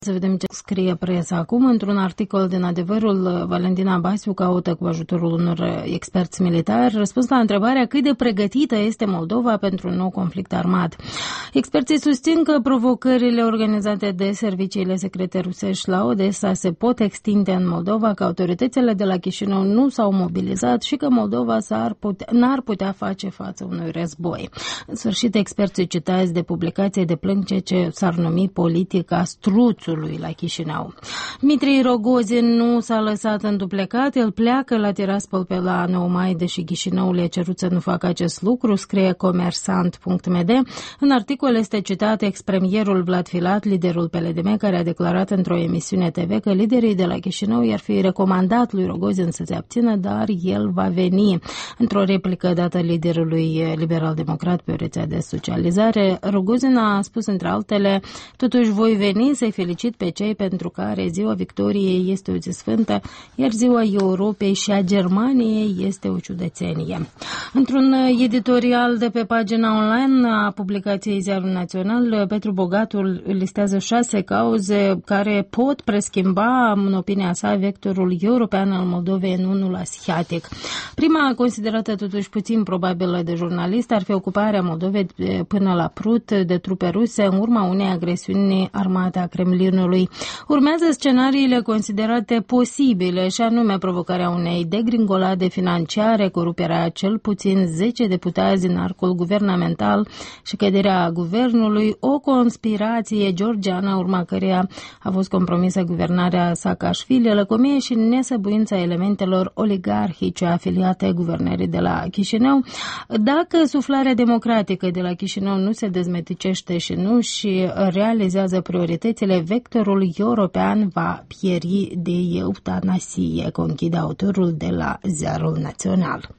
Să vedem ce scrie presa acum. Într-un articol din Adevărul, Valentina Basiu caută cu ajutorul unor experți militari răspuns la întrebarea cât de pregătită este Moldova pentru un nou conflict armat. Experții susțin că provocările organizate de serviciile secrete rusești la Odessa se pot extinde în Moldova, că autoritățile de la Chișinău nu s-au mobilizat și că Moldova n-ar putea face față unui război. În sfârșit, experții citați de publicație deplâng ce s-ar numi politica struțului la Chișinău. Dmitri Rogozin nu s-a lăsat înduplecat, el pleacă la Tiraspol pe la 9 mai, deși Chișinăul i-a cerut să nu facă acest lucru, scrie Comersant.md. În articol este citat ex-premierul Vlad Filat, liderul PLDM, care a declarat într-o emisiune TV că liderii de la Chișinău i-ar fi recomandat lui Rogozin să se abțină, dar el va veni. Într-o replică dată liderului liberal-democrat pe o rețea de socializare, Rogozin a spus între altele: totuși voi veni să-i felicit pe cei pentru care ziua victoriei este o zi sfântă, iar ziua Europei și a Germaniei este o ciudățenie. Într-un editorial de pe pagina online a publicației Ziarul Național, Petru Bogatul listează 6 cauze care pot preschimba, în opinia sa, vectorul european al Moldovei în unul asiatic. Prima, considerată totuși puțin probabilă de jurnalist, ar fi ocuparea Moldovei până la Prut de trupe ruse în urma unei agresiuni armate a Kremlinului. Urmează scenariile considerate posibile, și anume provocarea unei degringolade financiare, coruperea cel puțin 10 deputați din arcul guvernamental și căderea guvernului, o conspirație georgiană, urma căreia a fost compromisă guvernarea Saakashvili, lăcomie și nesăbuința elementelor oligarhice afiliate guvernării de la Chișinău. Dacă suflarea democratică de la Chișinău nu se dezmeticește și nu și realizează prioritățile, vectorul european va pieri de eutanasie, conchide autorul de la Ziarul Național.